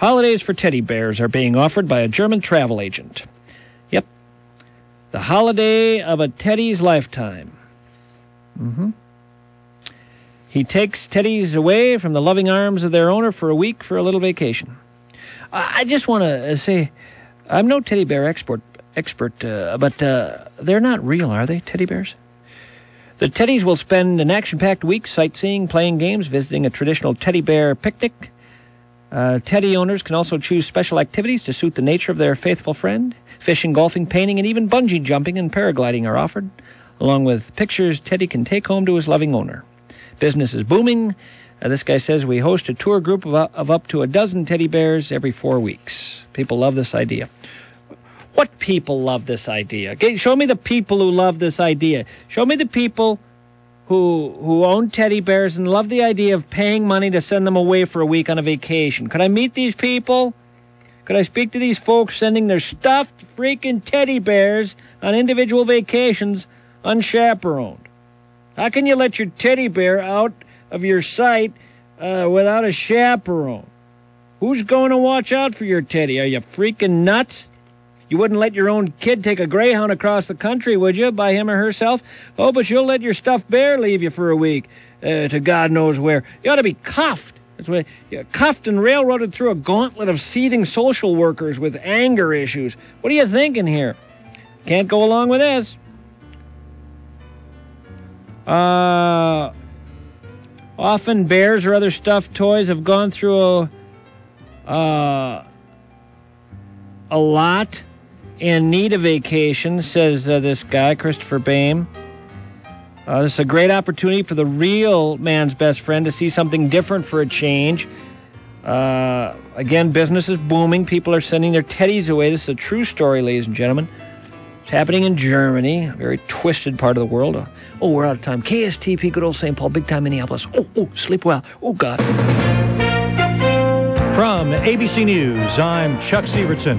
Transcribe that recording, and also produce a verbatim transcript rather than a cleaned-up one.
Holidays for teddy bears are being offered by a German travel agent. Yep. The holiday of a teddy's lifetime. Mm-hmm. He takes teddies away from the loving arms of their owner for a week for a little vacation. I just want to say, I'm no teddy bear expert, expert, uh, but uh, they're not real, are they, teddy bears? The teddies will spend an action-packed week sightseeing, playing games, visiting a traditional teddy bear picnic. Uh, teddy owners can also choose special activities to suit the nature of their faithful friend. Fishing, golfing, painting, and even bungee jumping and paragliding are offered, along with pictures Teddy can take home to his loving owner. Business is booming. Uh, this guy says we host a tour group of, of up to a dozen teddy bears every four weeks. People love this idea. What people love this idea? Okay, show me the people who love this idea. Show me the people who who own teddy bears and love the idea of paying money to send them away for a week on a vacation. Could I meet these people? Could I speak to these folks sending their stuffed freaking teddy bears on individual vacations unchaperoned? How can you let your teddy bear out of your sight uh, without a chaperone? Who's going to watch out for your teddy? Are you freaking nuts? You wouldn't let your own kid take a greyhound across the country, would you, by him or herself? Oh, but you'll let your stuffed bear leave you for a week uh, to God knows where. You ought to be cuffed. That's why you're cuffed and railroaded through a gauntlet of seething social workers with anger issues. What are you thinking here? Can't go along with this. Uh, often bears or other stuffed toys have gone through a, uh, a lot in need of vacation, says uh, this guy, Christopher Bame. Uh, this is a great opportunity for the real man's best friend to see something different for a change. Uh, again, business is booming. People are sending their teddies away. This is a true story, ladies and gentlemen. It's happening in Germany, a very twisted part of the world. Uh, oh, we're out of time. K S T P, good old Saint Paul, big time Minneapolis. Oh, oh, sleep well. Oh, God. From A B C News, I'm Chuck Severson.